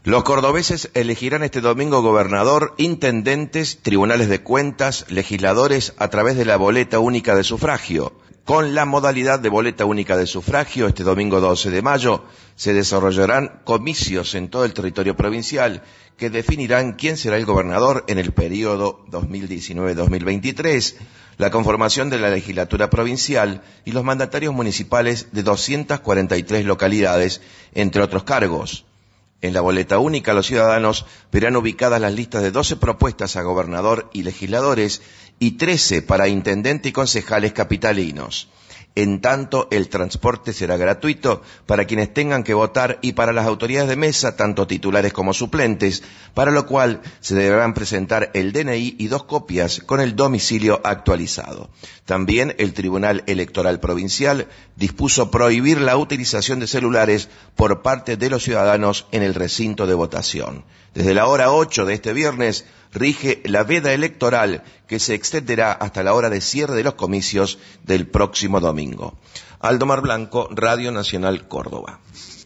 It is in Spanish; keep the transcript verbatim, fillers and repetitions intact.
Los cordobeses elegirán este domingo gobernador, intendentes, tribunales de cuentas, legisladores a través de la boleta única de sufragio. Con la modalidad de boleta única de sufragio, este domingo doce de mayo, se desarrollarán comicios en todo el territorio provincial que definirán quién será el gobernador en el periodo dos mil diecinueve a dos mil veintitrés, la conformación de la legislatura provincial y los mandatarios municipales de doscientas cuarenta y tres localidades, entre otros cargos. En la boleta única, los ciudadanos verán ubicadas las listas de doce propuestas a gobernador y legisladores y trece para intendente y concejales capitalinos. En tanto, el transporte será gratuito para quienes tengan que votar y para las autoridades de mesa, tanto titulares como suplentes, para lo cual se deberán presentar el D N I y dos copias con el domicilio actualizado. También el Tribunal Electoral Provincial dispuso prohibir la utilización de celulares por parte de los ciudadanos en el recinto de votación. Desde la hora ocho de este viernes rige la veda electoral que se extenderá hasta la hora de cierre de los comicios del próximo domingo. Aldo Mar Blanco, Radio Nacional Córdoba.